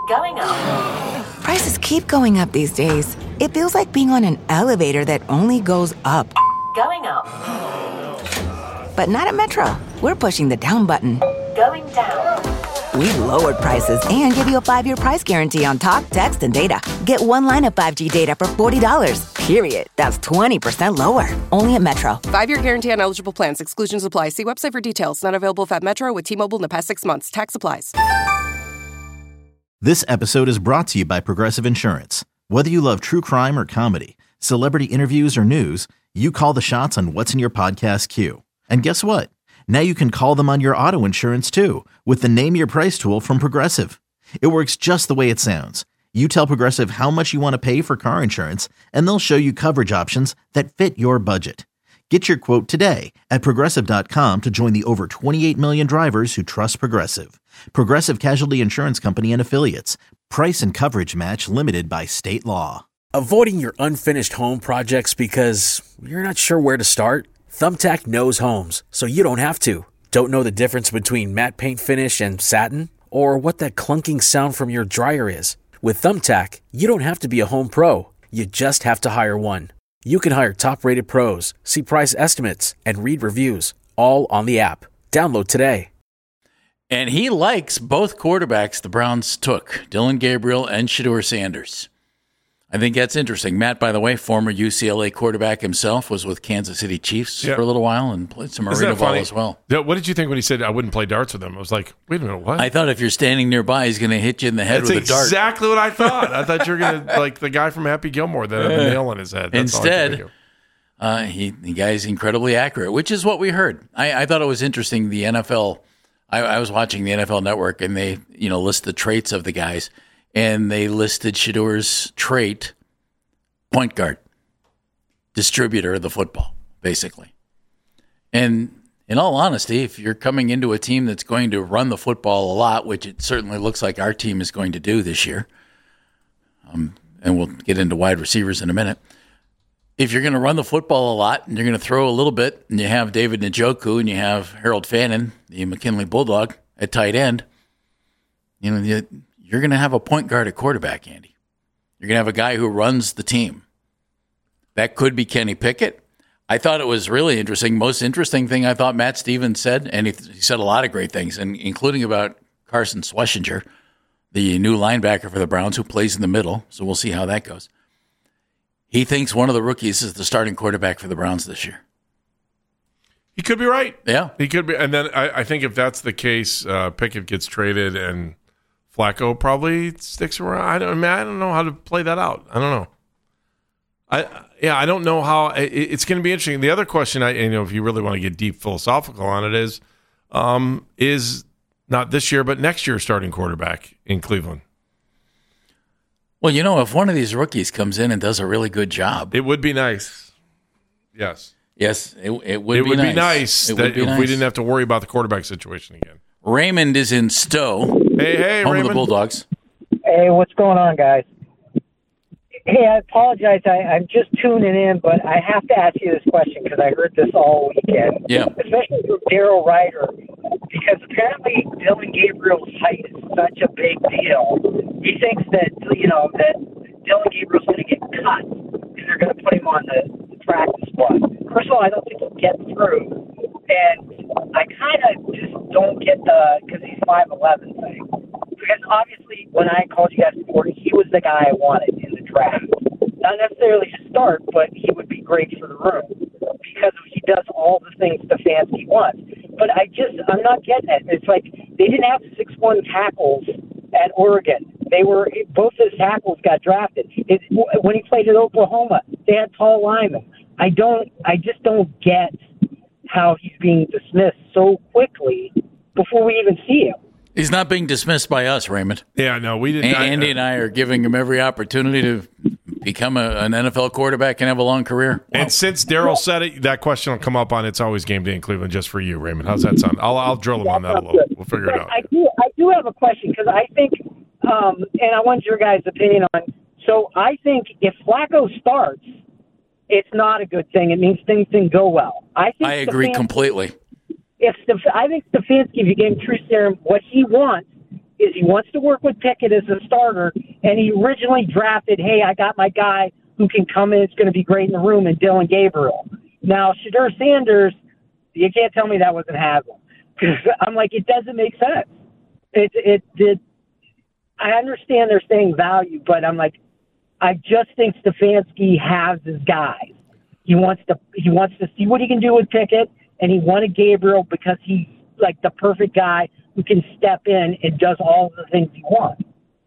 Going up. Prices keep going up these days. It feels like being on an elevator that only goes up. Going up. But not at Metro. We're pushing the down button. Going down. We've lowered prices and give you a 5-year price guarantee on talk, text, and data. Get one line of 5G data for $40, period. That's 20% lower. Only at Metro. 5-year guarantee on eligible plans. Exclusions apply. See website for details. Not available at Metro with T-Mobile in the past 6 months. Tax applies. This episode is brought to you by Progressive Insurance. Whether you love true crime or comedy, celebrity interviews or news, you call the shots on what's in your podcast queue. And guess what? Now you can call them on your auto insurance too with the Name Your Price tool from Progressive. It works just the way it sounds. You tell Progressive how much you want to pay for car insurance, and they'll show you coverage options that fit your budget. Get your quote today at Progressive.com to join the over 28 million drivers who trust Progressive. Progressive Casualty Insurance Company and Affiliates. Price and coverage match limited by state law. Avoiding your unfinished home projects because you're not sure where to start? Thumbtack knows homes, so you don't have to. Don't know the difference between matte paint finish and satin? Or what that clunking sound from your dryer is? With Thumbtack, you don't have to be a home pro. You just have to hire one. You can hire top-rated pros, see price estimates, and read reviews, all on the app. Download today. And he likes both quarterbacks the Browns took, Dillon Gabriel and Shedeur Sanders. I think that's interesting. Matt, by the way, former UCLA quarterback himself, was with Kansas City Chiefs for a little while and played some arena ball as well. What did you think when he said I wouldn't play darts with him? I was like, wait a minute, what? I thought if you're standing nearby, he's going to hit you in the head with a dart. That's exactly what I thought. I thought you were going to, like the guy from Happy Gilmore that had the nail on his head. That's Instead, the guy's incredibly accurate, which is what we heard. I thought it was interesting. The NFL, I was watching the NFL Network, and they list the traits of the guys, and they listed Shedeur's trait, point guard, distributor of the football, basically. And in all honesty, if you're coming into a team that's going to run the football a lot, which it certainly looks like our team is going to do this year, and we'll get into wide receivers in a minute. If you're going to run the football a lot and you're going to throw a little bit, and you have David Njoku and you have Harold Fannin, the McKinley Bulldog, at tight end, you're going to have a point guard at quarterback, Andy. You're going to have a guy who runs the team. That could be Kenny Pickett. I thought it was really interesting. Most interesting thing I thought Matt Stevens said, and he said a lot of great things, and including about Carson Schlesinger, the new linebacker for the Browns who plays in the middle. So we'll see how that goes. He thinks one of the rookies is the starting quarterback for the Browns this year. He could be right. Yeah. He could be. And then I think if that's the case, Pickett gets traded and Flacco probably sticks around. I don't know how to play that out. I don't know. I don't know how it's going to be interesting. The other question, if you really want to get deep philosophical on it, is not this year but next year starting quarterback in Cleveland. Well, if one of these rookies comes in and does a really good job, it would be nice. Yes. Yes, it would be nice. It would be nice if we didn't have to worry about the quarterback situation again. Raymond is in Stowe. Hey, home Raymond. of the Bulldogs. Hey, what's going on, guys? Hey, I apologize. I'm just tuning in, but I have to ask you this question because I heard this all weekend. Yeah. Especially from Daryl Ryder, because apparently Dillon Gabriel's height is such a big deal. He thinks that that Dillon Gabriel's going to get cut because they're going to put him on the practice squad. First of all, I don't think he'll get through, and I kind of just don't get the because he's 5'11" thing. Because obviously, when I called you guys before, he was the guy I wanted in the draft. Not necessarily to start, but he would be great for the room because he does all the things Stefanski wants. But I'm not getting it. It's like they didn't have 6'1" tackles at Oregon. Both his tackles got drafted. When he played at Oklahoma, they had tall linemen. I just don't get how he's being dismissed so quickly before we even see him. He's not being dismissed by us, Raymond. Yeah, no, we didn't. Andy and I are giving him every opportunity to become an NFL quarterback and have a long career. And since Daryl said it, that question will come up on It's Always Game Day in Cleveland just for you, Raymond. How's that sound? I'll drill him on that a little. We'll figure it out. I do have a question because I think, and I want your guys' opinion on. So I think if Flacco starts, it's not a good thing. It means things didn't go well. I agree completely. I think Stefanski, if you gave him true serum, what he wants is he wants to work with Pickett as a starter, and he originally drafted, hey, I got my guy who can come in, it's going to be great in the room, and Dylan Gabriel. Now, Shedeur Sanders, you can't tell me that wasn't Haslam. Because I'm like, it doesn't make sense. I understand they're saying value, but I'm like, I just think Stefanski has his guys. He wants to see what he can do with Pickett, and he wanted Gabriel because he's like the perfect guy who can step in and does all the things he wants.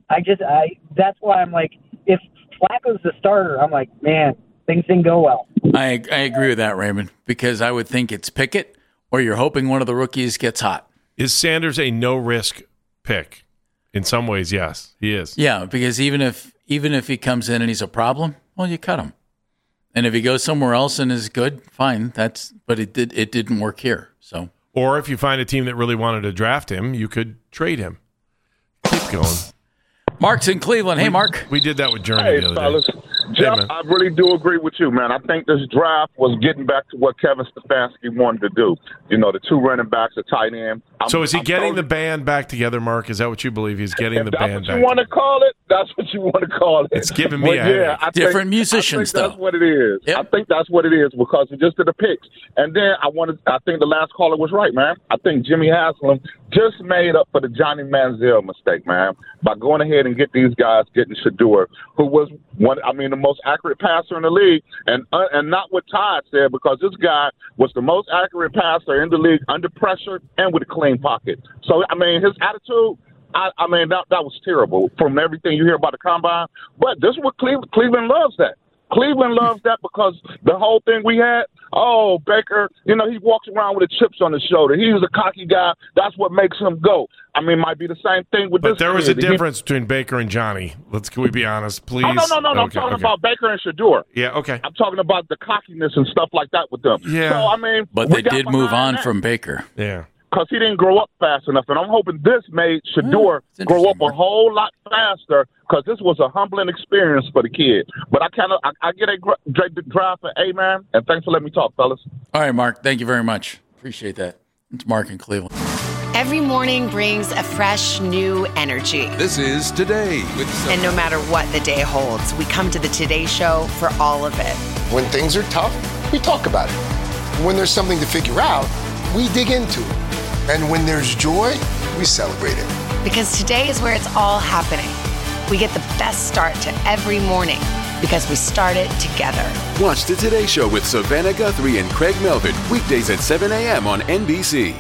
That's why I'm like, if Flacco's the starter, I'm like, man, things didn't go well. I agree with that, Raymond, because I would think it's Pickett or you're hoping one of the rookies gets hot. Is Sanders a no-risk pick? In some ways, yes, he is. Yeah, because even if he comes in and he's a problem, well, you cut him. And if he goes somewhere else and is good, fine. But it didn't work here. So, or if you find a team that really wanted to draft him, you could trade him. Keep going. Mark's in Cleveland. Hey, Mark. We did that with Journey the other fellas. day. Jeff, Hey, I really do agree with you, man. I think this draft was getting back to what Kevin Stefanski wanted to do. You know, the two running backs, a tight end. So is he getting the band back together, Mark? Is that what you believe? He's getting the band back? That's what you want to call it. That's what you want to call it. It's giving me a headache. Different musicians, though. That's what it is. Yep. I think that's what it is because it just did the picks. And then I think the last caller was right, man. I think Jimmy Haslam just made up for the Johnny Manziel mistake, man, by going ahead and getting Shedeur, who was the most accurate passer in the league, and not what Todd said, because this guy was the most accurate passer in the league under pressure and with a clean pocket. So, his attitude, that was terrible from everything you hear about the combine. But this is what Cleveland loves that. Cleveland loves that because the whole thing we had, Baker, he walks around with the chips on his shoulder. He's a cocky guy. That's what makes him go. Might be the same thing with this. But there was a difference between Baker and Johnny. Can we be honest, please? No. Okay, I'm talking about Baker and Shedeur. Yeah, okay. I'm talking about the cockiness and stuff like that with them. Yeah. So, but they did move on from Baker. Yeah. Because he didn't grow up fast enough. And I'm hoping this made Shedeur grow up a whole lot faster, because this was a humbling experience for the kid. But I get a drive for A, man. And thanks for letting me talk, fellas. All right, Mark. Thank you very much. Appreciate that. It's Mark in Cleveland. Every morning brings a fresh, new energy. This is Today with And no matter what the day holds, we come to the Today Show for all of it. When things are tough, we talk about it. When there's something to figure out, we dig into it. And when there's joy, we celebrate it. Because today is where it's all happening. We get the best start to every morning because we start it together. Watch the Today Show with Savannah Guthrie and Craig Melvin, weekdays at 7 a.m. on NBC.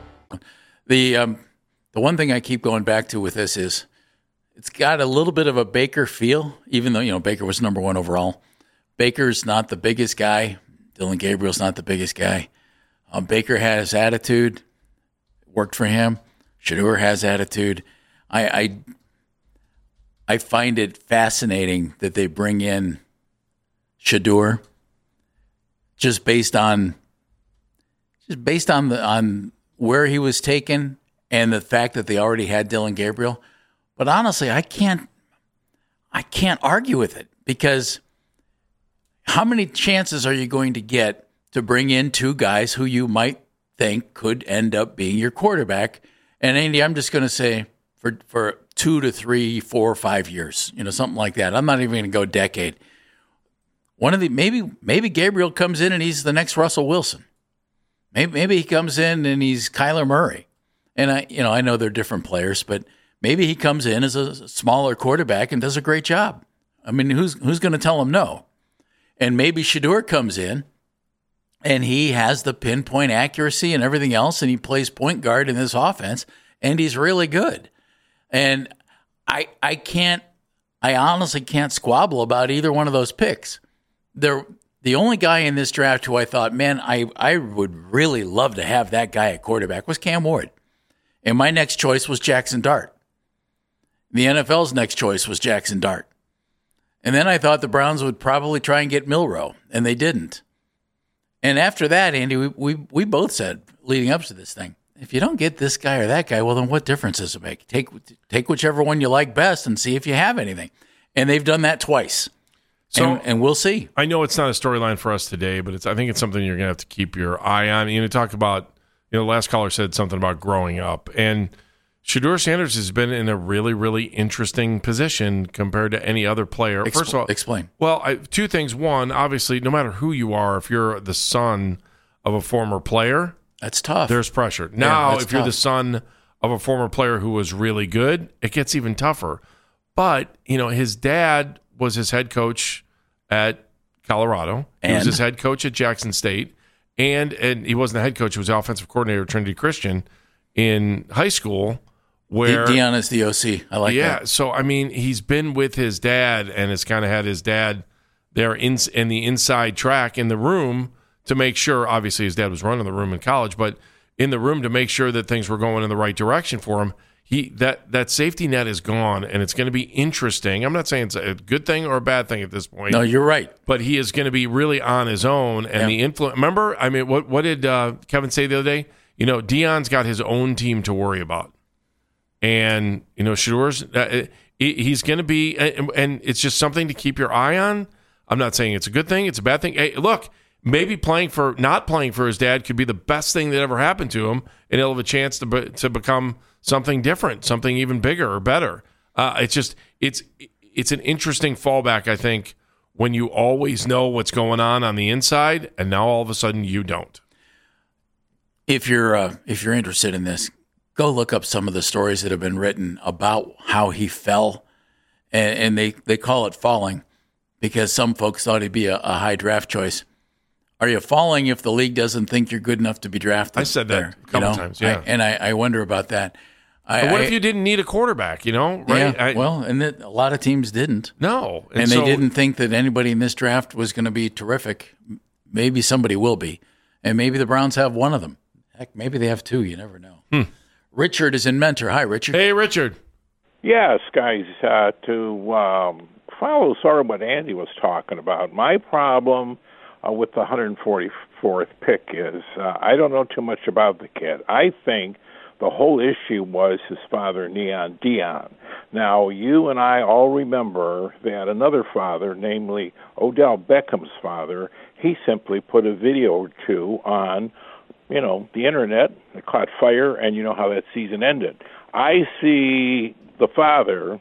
The one thing I keep going back to with this is it's got a little bit of a Baker feel, even though, Baker was number one overall. Baker's not the biggest guy. Dylan Gabriel's not the biggest guy. Baker has attitude. Worked for him. Shedeur has attitude. I find it fascinating that they bring in Shedeur just based on where he was taken and the fact that they already had Dylan Gabriel. But honestly, I can't argue with it, because how many chances are you going to get to bring in two guys who you might think could end up being your quarterback? And Andy, I'm just going to say for 2 to 3, 4, 5 years, something like that. I'm not even going to go decade. One of the maybe Gabriel comes in and he's the next Russell Wilson. Maybe he comes in and he's Kyler Murray. And I know they're different players, but maybe he comes in as a smaller quarterback and does a great job. Who's going to tell him no? And maybe Shedeur comes in and he has the pinpoint accuracy and everything else, and he plays point guard in this offense, and he's really good. And I honestly can't squabble about either one of those picks. The only guy in this draft who I thought, man, I would really love to have that guy at quarterback was Cam Ward. And my next choice was Jackson Dart. The NFL's next choice was Jackson Dart. And then I thought the Browns would probably try and get Milroe, and they didn't. And after that, Andy, we both said, leading up to this thing, if you don't get this guy or that guy, well, then what difference does it make? Take whichever one you like best and see if you have anything. And they've done that twice. So, and we'll see. I know it's not a storyline for us today, but I think it's something you're going to have to keep your eye on. Talk about, the last caller said something about growing up. And Shedeur Sanders has been in a really, really interesting position compared to any other player. First of all, explain. Well, two things. One, obviously, no matter who you are, if you're the son of a former player, that's tough. There's pressure. Now, if you're tough. the son of a former player who was really good, it gets even tougher. But, his dad was his head coach at Colorado. He was his head coach at Jackson State. And he wasn't the head coach. He was the offensive coordinator at Trinity Christian in high school. Where Deion is the OC. I like that. Yeah, so, he's been with his dad and has kind of had his dad there in the inside track in the room to make sure, obviously his dad was running the room in college, but in the room to make sure that things were going in the right direction for him. That safety net is gone, and it's going to be interesting. I'm not saying it's a good thing or a bad thing at this point. No, you're right. But he is going to be really on his own, and the influence. Remember, what did Kevin say the other day? Deion's got his own team to worry about. And, Shedeur's, he's going to be, and it's just something to keep your eye on. I'm not saying it's a good thing, it's a bad thing. Hey, look, maybe not playing for his dad could be the best thing that ever happened to him, and he'll have a chance to become something different, something even bigger or better. It's an interesting fallback, I think, when you always know what's going on the inside, and now all of a sudden you don't. If you're interested in this, go look up some of the stories that have been written about how he fell, and they call it falling because some folks thought he'd be a high draft choice. Are you falling if the league doesn't think you're good enough to be drafted? I said that a couple times, yeah. I wonder about that. What if you didn't need a quarterback, right? Yeah, a lot of teams didn't. No. And they didn't think that anybody in this draft was going to be terrific. Maybe somebody will be. And maybe the Browns have one of them. Heck, maybe they have two. You never know. Richard is in Mentor. Hi, Richard. Hey, Richard. Yes, guys, to follow sort of what Andy was talking about, my problem with the 144th pick is I don't know too much about the kid. I think the whole issue was his father, Neon Deion. Now, you and I all remember that another father, namely Odell Beckham's father, he simply put a video or two on the internet. It caught fire, and you know how that season ended. I see the father,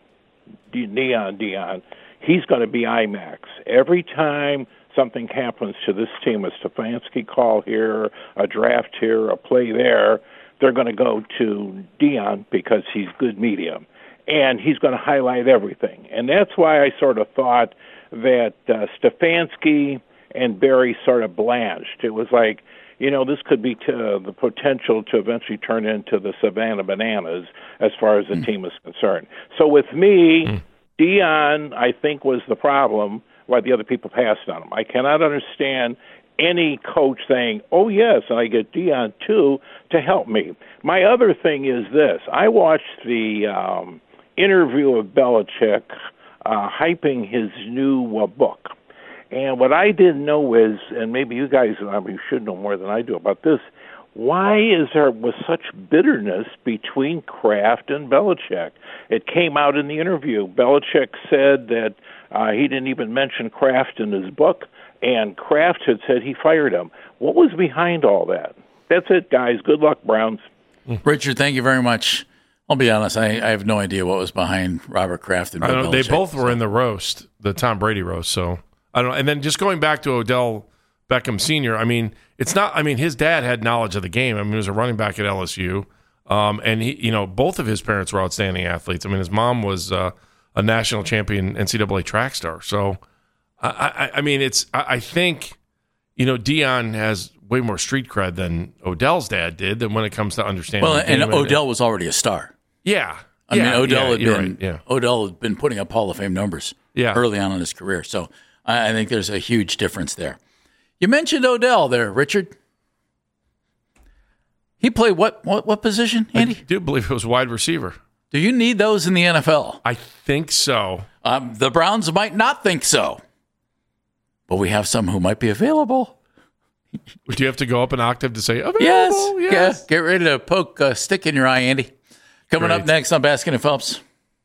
Neon Deion, he's going to be IMAX. Every time something happens to this team, a Stefanski call here, a draft here, a play there, they're going to go to Deion because he's good media. And he's going to highlight everything. And that's why I sort of thought that Stefanski and Barry sort of blanched. It was like, this could be the potential to eventually turn into the Savannah Bananas as far as the team is concerned. So with me, Deion, I think, was the problem why the other people passed on him. I cannot understand any coach saying, oh, yes, and I get Deion, too, to help me. My other thing is this. I watched the interview of Belichick hyping his new book. And what I didn't know is, and maybe you guys should know more than I do about this, why is there was such bitterness between Kraft and Belichick? It came out in the interview. Belichick said that he didn't even mention Kraft in his book, and Kraft had said he fired him. What was behind all that? That's it, guys. Good luck, Browns. Richard, thank you very much. I'll be honest, I have no idea what was behind Robert Kraft and Bill Belichick. They both were in the roast, the Tom Brady roast, so I don't know. And then just going back to Odell Beckham Sr., his dad had knowledge of the game. He was a running back at LSU. And he, both of his parents were outstanding athletes. His mom was a national champion NCAA track star. So, I think, Deion has way more street cred than Odell's dad did when it comes to understanding. Well, and Odell was already a star. Yeah. Odell had been putting up Hall of Fame numbers early on in his career. So I think there's a huge difference there. You mentioned Odell there, Richard. He played what position, Andy? I do believe it was wide receiver. Do you need those in the NFL? I think so. The Browns might not think so, but we have some who might be available. Do you have to go up an octave to say available? Yes. Yeah. Get ready to poke a stick in your eye, Andy. Coming up next on Baskin and Phelps.